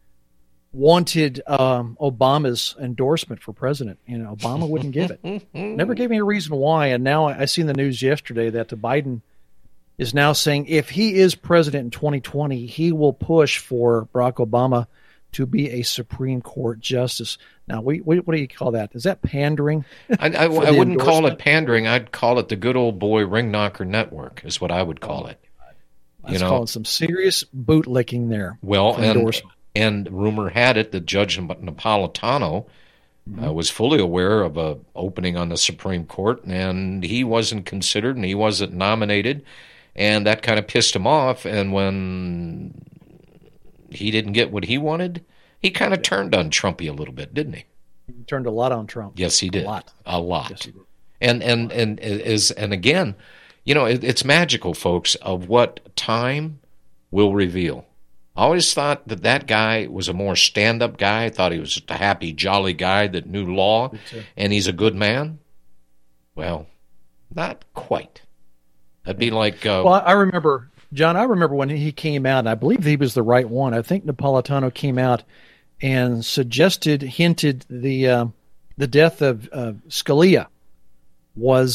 wanted Obama's endorsement for president. Obama wouldn't give it. Never gave me a reason why. And now I seen the news yesterday that Biden is now saying if he is president in 2020, he will push for Barack Obama to be a Supreme Court justice. Now, what do you call that? Is that pandering? I wouldn't call it pandering. I'd call it the good old boy ring knocker network is what I would call it. That's calling some serious bootlicking there. Well, and rumor had it that Judge Napolitano was fully aware of a opening on the Supreme Court, and he wasn't considered and he wasn't nominated, and that kind of pissed him off. And when he didn't get what he wanted, he kind of turned on Trumpy a little bit, didn't he? He turned a lot on Trump. Yes, he did. A lot. Yes, he did. And again, it's magical, folks, of what time will reveal. I always thought that guy was a more stand-up guy. I thought he was just a happy, jolly guy that knew law, and he's a good man. Well, not quite. That'd be like... well, I remember, John, when he came out, and I believe he was the right one. I think Napolitano came out and hinted the death of Scalia was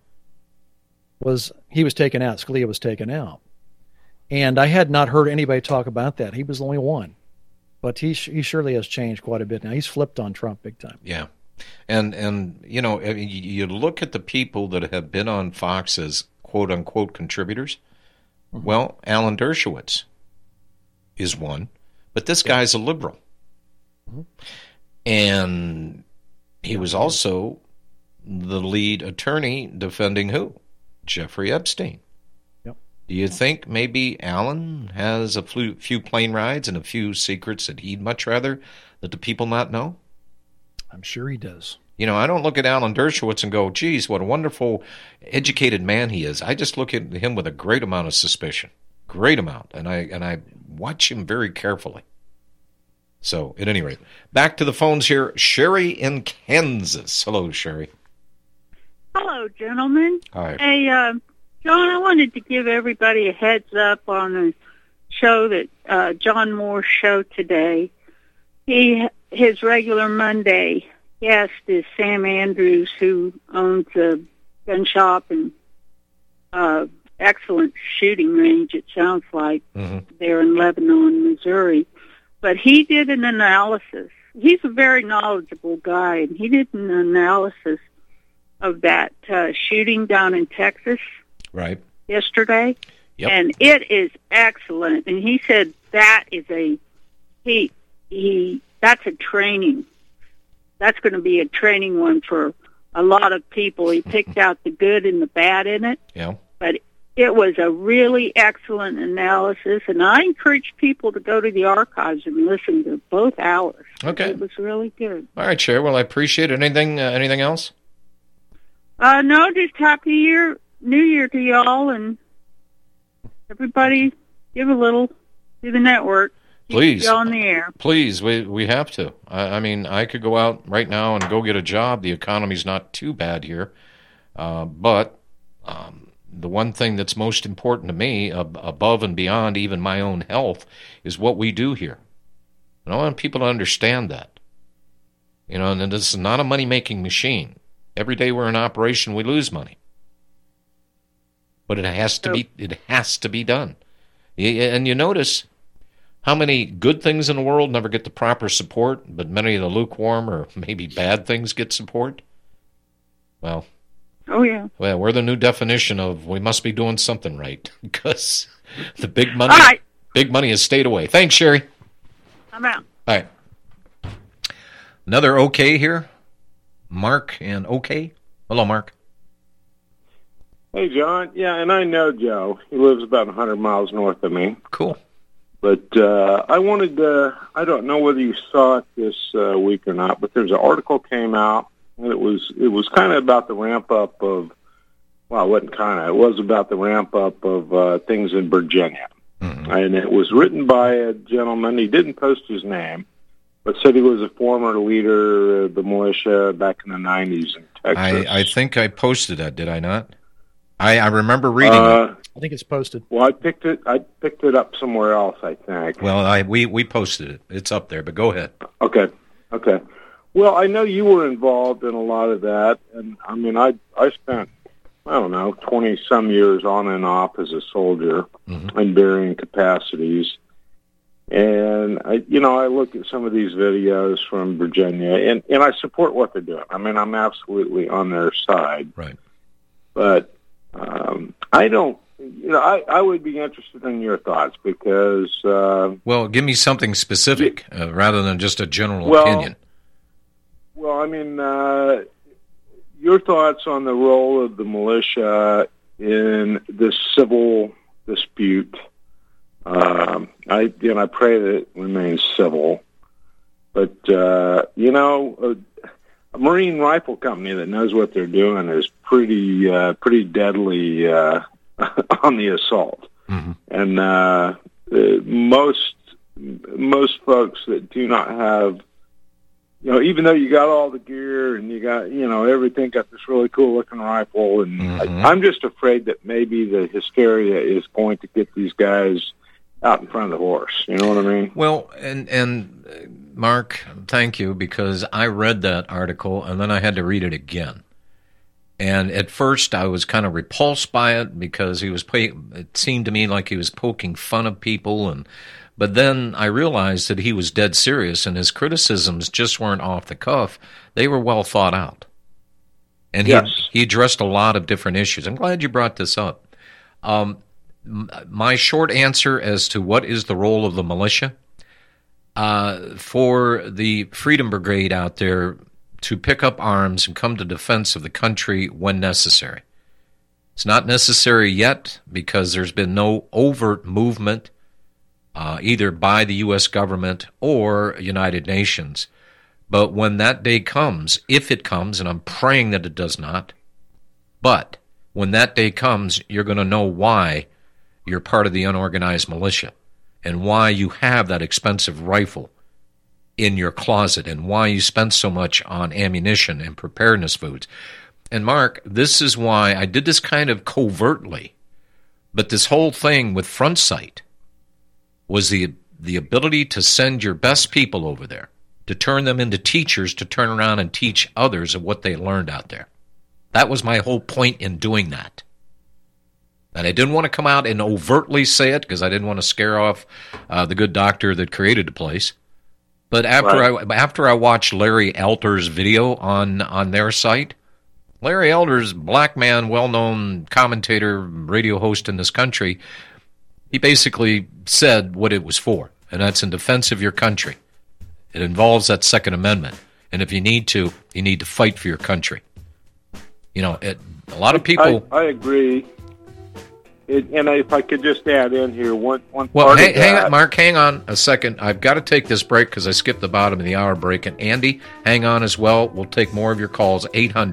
taken out. Scalia was taken out. And I had not heard anybody talk about that. He was the only one. But he surely has changed quite a bit now. He's flipped on Trump big time. Yeah. And you look at the people that have been on Fox as quote-unquote contributors. Mm-hmm. Well, Alan Dershowitz is one. But this guy's a liberal. Mm-hmm. And he was also the lead attorney defending who? Jeffrey Epstein. Do you think maybe Alan has a few plane rides and a few secrets that he'd much rather that the people not know? I'm sure he does. I don't look at Alan Dershowitz and go, geez, what a wonderful, educated man he is. I just look at him with a great amount of suspicion. Great amount. And I watch him very carefully. So, at any rate, back to the phones here. Sherry in Kansas. Hello, Sherry. Hello, gentlemen. Hi. Hey, John, I wanted to give everybody a heads up on the show that John Moore's show today, his regular Monday guest is Sam Andrews, who owns a gun shop and excellent shooting range, it sounds like, there in Lebanon, Missouri. But he did an analysis. He's a very knowledgeable guy, and he did an analysis of that shooting down in Texas yesterday. Yep. And it is excellent. And he said that is that's a training. That's going to be a training one for a lot of people. He picked out the good and the bad in it. Yeah. But it was a really excellent analysis, and I encourage people to go to the archives and listen to both hours. Okay. It was really good. All right, Sherry. Well, I appreciate it. Anything else? No, just happy New Year to y'all, and everybody give a little to the network. Please. Y'all on the air. Please, we have to. I mean, I could go out right now and go get a job. The economy's not too bad here. But the one thing that's most important to me, above and beyond even my own health, is what we do here. And I want people to understand that. You know, and this is not a money-making machine. Every day we're in operation, we lose money. But it has to be done. And you notice how many good things in the world never get the proper support, but many of the lukewarm or maybe bad things get support? Well, we're the new definition of we must be doing something right, because the big money has stayed away. Thanks, Sherry. I'm out. All right. Another okay here. Mark and okay. Hello, Mark. Hey, John. Yeah, and I know Joe. He lives about 100 miles north of me. Cool. But I wanted to, I don't know whether you saw it this week or not, but there's an article came out, and it was kind of about the ramp up of, well, it wasn't kind of, it was about the ramp up of things in Virginia. Mm-hmm. And it was written by a gentleman. He didn't post his name, but said he was a former leader of the militia back in the 90s in Texas. I think I posted that, did I not? I remember reading it. I think it's posted. Well, I picked it up somewhere else, I think. Well, we posted it. It's up there, but go ahead. Okay. Well, I know you were involved in a lot of that, and I mean, I spent, I don't know, 20-some years on and off as a soldier in varying capacities. And, I look at some of these videos from Virginia, and I support what they're doing. I mean, I'm absolutely on their side. Right. But I don't, I would be interested in your thoughts because... well, give me something specific rather than just a general opinion. Well, I mean, your thoughts on the role of the militia in this civil dispute. I pray that it remains civil. But, a Marine rifle company that knows what they're doing is pretty deadly on the assault. Mm-hmm. And most folks that do not have, even though you got all the gear and you got, everything, got this really cool looking rifle, and I'm just afraid that maybe the hysteria is going to get these guys out in front of the horse. You know what I mean? Well, and Mark, thank you, because I read that article and then I had to read it again. And at first I was kind of repulsed by it because it seemed to me like he was poking fun of people, but then I realized that he was dead serious and his criticisms just weren't off the cuff. They were well thought out. And he addressed a lot of different issues. I'm glad you brought this up. My short answer as to what is the role of the militia, for the Freedom Brigade out there to pick up arms and come to defense of the country when necessary. It's not necessary yet because there's been no overt movement either by the U.S. government or United Nations. But when that day comes, if it comes, and I'm praying that it does not, but when that day comes, you're going to know why you're part of the unorganized militia and why you have that expensive rifle in your closet and why you spend so much on ammunition and preparedness foods. And Mark, this is why I did this kind of covertly, but this whole thing with Front Sight was the ability to send your best people over there, to turn them into teachers, to turn around and teach others of what they learned out there. That was my whole point in doing that. And I didn't want to come out and overtly say it because I didn't want to scare off the good doctor that created the place. But after I watched Larry Elder's video on their site, Larry Elder's black man, well-known commentator, radio host in this country, he basically said what it was for, and that's in defense of your country. It involves that Second Amendment, and if you need to fight for your country. You know, a lot of people... I agree. And if I could just add in here one well, part of that. Hang on, Mark, hang on a second. I've got to take this break because I skipped the bottom of the hour break. And Andy, hang on as well. We'll take more of your calls,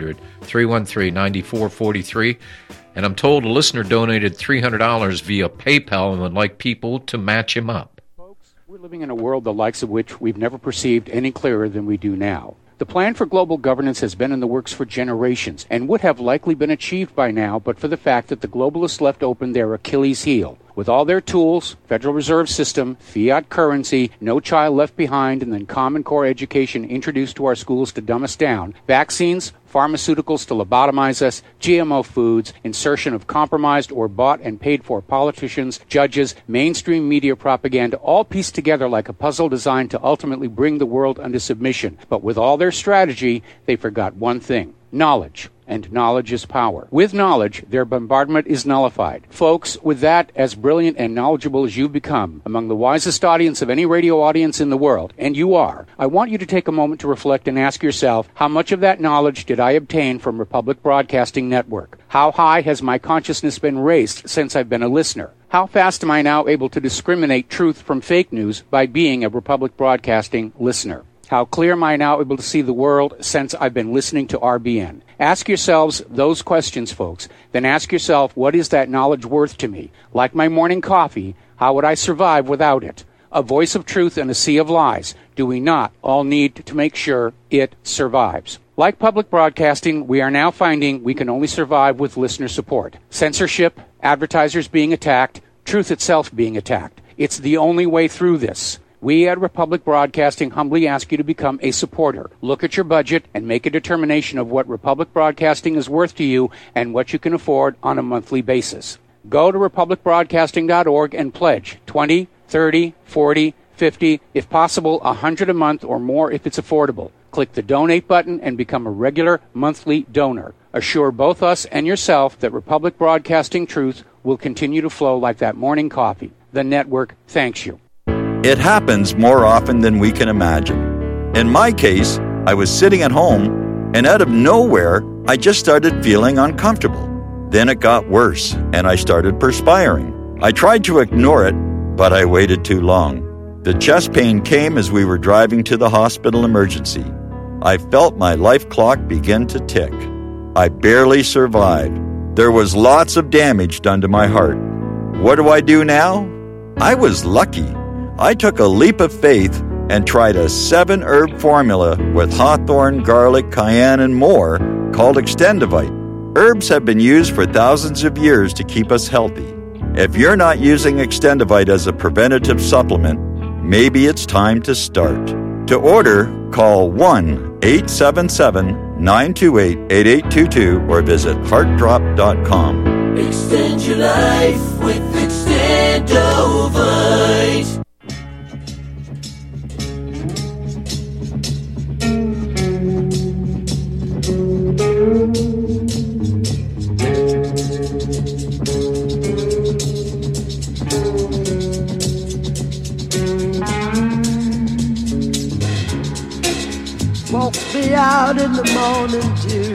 800-313-9443. And I'm told a listener donated $300 via PayPal and would like people to match him up. Folks, we're living in a world the likes of which we've never perceived any clearer than we do now. The plan for global governance has been in the works for generations and would have likely been achieved by now but for the fact that the globalists left open their Achilles heel. With all their tools, Federal Reserve System, fiat currency, no child left behind, and then Common Core education introduced to our schools to dumb us down, vaccines, pharmaceuticals to lobotomize us, GMO foods, insertion of compromised or bought and paid for politicians, judges, mainstream media propaganda, all pieced together like a puzzle designed to ultimately bring the world under submission. But with all their strategy, they forgot one thing: knowledge. And knowledge is power. With knowledge, their bombardment is nullified. Folks, with that, as brilliant and knowledgeable as you've become, among the wisest audience of any radio audience in the world, and you are, I want you to take a moment to reflect and ask yourself, how much of that knowledge did I obtain from Republic Broadcasting Network? How high has my consciousness been raised since I've been a listener? How fast am I now able to discriminate truth from fake news by being a Republic Broadcasting listener? How clear am I now able to see the world since I've been listening to RBN? Ask yourselves those questions, folks. Then ask yourself, what is that knowledge worth to me? Like my morning coffee, how would I survive without it? A voice of truth in a sea of lies. Do we not all need to make sure it survives? Like public broadcasting, we are now finding we can only survive with listener support. Censorship, advertisers being attacked, truth itself being attacked. It's the only way through this. We at Republic Broadcasting humbly ask you to become a supporter. Look at your budget and make a determination of what Republic Broadcasting is worth to you and what you can afford on a monthly basis. Go to republicbroadcasting.org and pledge $20, $30, $40, $50, if possible, $100 a month or more if it's affordable. Click the donate button and become a regular monthly donor. Assure both us and yourself that Republic Broadcasting truth will continue to flow like that morning coffee. The network thanks you. It happens more often than we can imagine. In my case, I was sitting at home, and out of nowhere, I just started feeling uncomfortable. Then it got worse, and I started perspiring. I tried to ignore it, but I waited too long. The chest pain came as we were driving to the hospital emergency. I felt my life clock begin to tick. I barely survived. There was lots of damage done to my heart. What do I do now? I was lucky. I took a leap of faith and tried a 7-herb formula with hawthorn, garlic, cayenne, and more called Extendivite. Herbs have been used for thousands of years to keep us healthy. If you're not using Extendivite as a preventative supplement, maybe it's time to start. To order, call 1-877-928-8822 or visit heartdrop.com. Extend your life with Extendovite. Won't be out in the morning dew,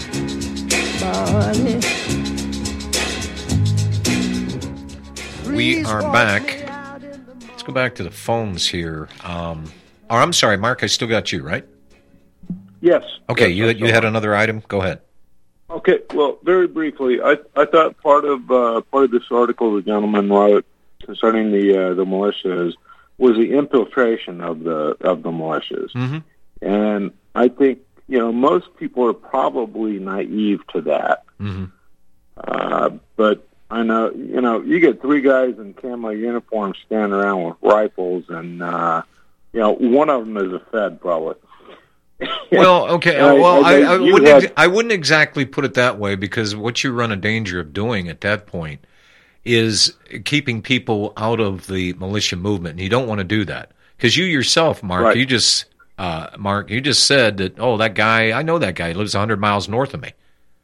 buddy. We are back. Let's go back to the phones here. I'm sorry, Mark, I still got you, right? Yes. Okay, yes, you had another item? Go ahead. Okay, well, very briefly, I thought part of this article the gentleman wrote concerning the militias was the infiltration of the militias. Mm-hmm. And I think, most people are probably naive to that. Mm-hmm. But I know. You know, you get three guys in camo uniforms standing around with rifles, and one of them is a Fed, probably. Well, okay. I wouldn't exactly put it that way, because what you run a danger of doing at that point is keeping people out of the militia movement, and you don't want to do that, because you yourself, Mark, right. you just said that. Oh, that guy, I know that guy. He lives 100 miles north of me.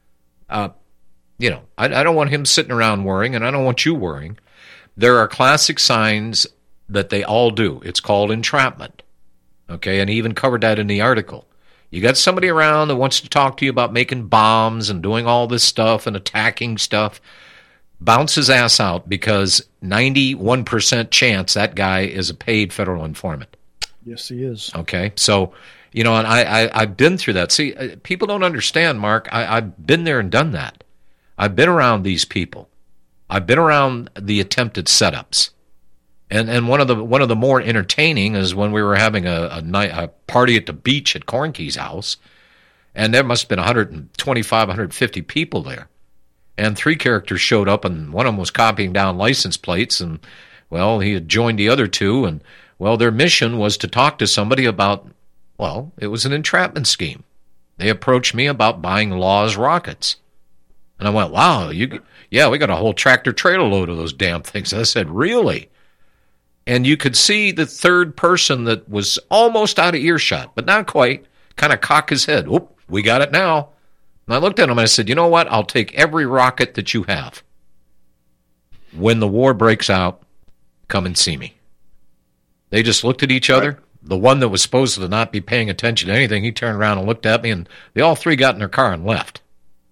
I don't want him sitting around worrying, and I don't want you worrying. There are classic signs that they all do. It's called entrapment. Okay, and he even covered that in the article. You got somebody around that wants to talk to you about making bombs and doing all this stuff and attacking stuff. Bounce his ass out, because 91% chance that guy is a paid federal informant. Yes, he is. Okay, so, and I've been through that. See, people don't understand, Mark. I've been there and done that. I've been around these people. I've been around the attempted setups. And one of the more entertaining is when we were having a party at the beach at Cornke's house, and there must have been 125, 150 people there. And three characters showed up, and one of them was copying down license plates, and, well, he had joined the other two, and, well, their mission was to talk to somebody about, well, it was an entrapment scheme. They approached me about buying Laws rockets. And I went, wow, we got a whole tractor-trailer load of those damn things. And I said, really? And you could see the third person that was almost out of earshot, but not quite, kind of cock his head. Oop, we got it now. And I looked at him and I said, you know what? I'll take every rocket that you have. When the war breaks out, come and see me. They just looked at each other. Right. The one that was supposed to not be paying attention to anything, he turned around and looked at me, and they all three got in their car and left.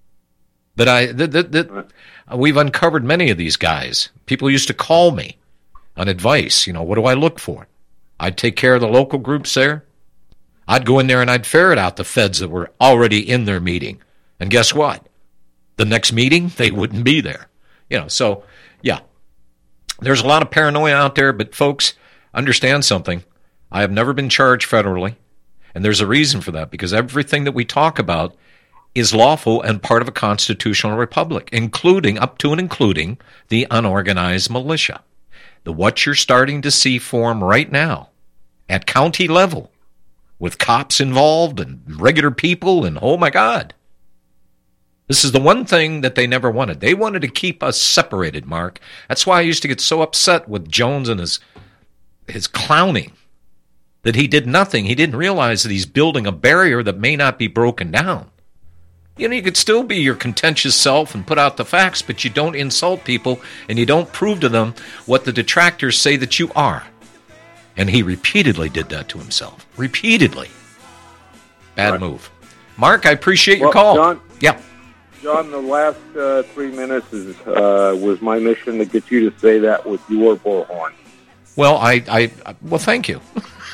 But we've uncovered many of these guys. People used to call me on advice. What do I look for? I'd take care of the local groups there. I'd go in there and I'd ferret out the feds that were already in their meeting. And guess what? The next meeting, they wouldn't be there. So, yeah. There's a lot of paranoia out there, but folks, understand something. I have never been charged federally, and there's a reason for that, because everything that we talk about is lawful and part of a constitutional republic, including the unorganized militia. What you're starting to see form right now at county level, with cops involved and regular people, and oh my God. This is the one thing that they never wanted. They wanted to keep us separated, Mark. That's why I used to get so upset with Jones and his clowning, that he did nothing. He didn't realize that he's building a barrier that may not be broken down. You could still be your contentious self and put out the facts, but you don't insult people and you don't prove to them what the detractors say that you are. And he repeatedly did that to himself. Repeatedly. Bad right. move. Mark, I appreciate your call. John, yeah. John, the last 3 minutes was my mission to get you to say that with your bullhorn. Well, well, thank you.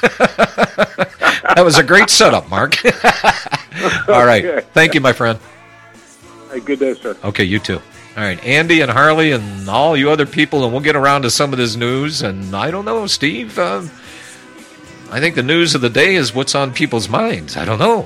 That was a great setup, Mark. All right. Okay. Thank you, my friend. Hey, good day, sir. Okay, you too. All right, Andy and Harley and all you other people, and we'll get around to some of this news. And I don't know, Steve. I think the news of the day is what's on people's minds. I don't know.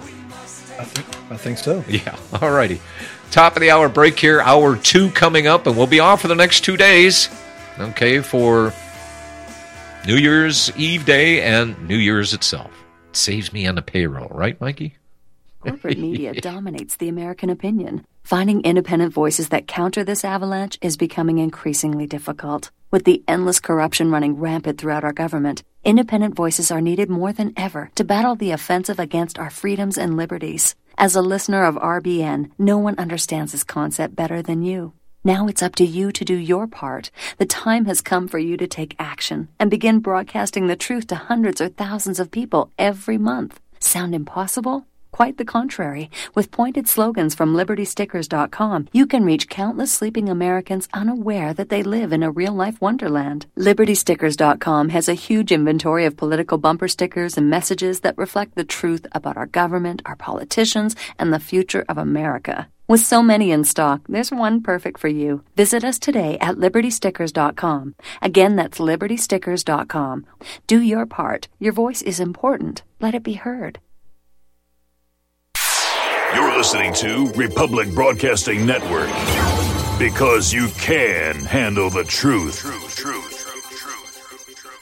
I think so. Yeah. All righty. Top of the hour break here. Hour 2 coming up, and we'll be off for the next 2 days. Okay, for New Year's Eve day and New Year's itself. It saves me on the payroll, right, Mikey? Corporate media dominates the American opinion. Finding independent voices that counter this avalanche is becoming increasingly difficult. With the endless corruption running rampant throughout our government, independent voices are needed more than ever to battle the offensive against our freedoms and liberties. As a listener of RBN, no one understands this concept better than you. Now it's up to you to do your part. The time has come for you to take action and begin broadcasting the truth to hundreds or thousands of people every month. Sound impossible? Quite the contrary. With pointed slogans from LibertyStickers.com, you can reach countless sleeping Americans unaware that they live in a real-life wonderland. LibertyStickers.com has a huge inventory of political bumper stickers and messages that reflect the truth about our government, our politicians, and the future of America. With so many in stock, there's one perfect for you. Visit us today at LibertyStickers.com. Again, that's LibertyStickers.com. Do your part. Your voice is important. Let it be heard. You're listening to Republic Broadcasting Network. Because you can handle the truth.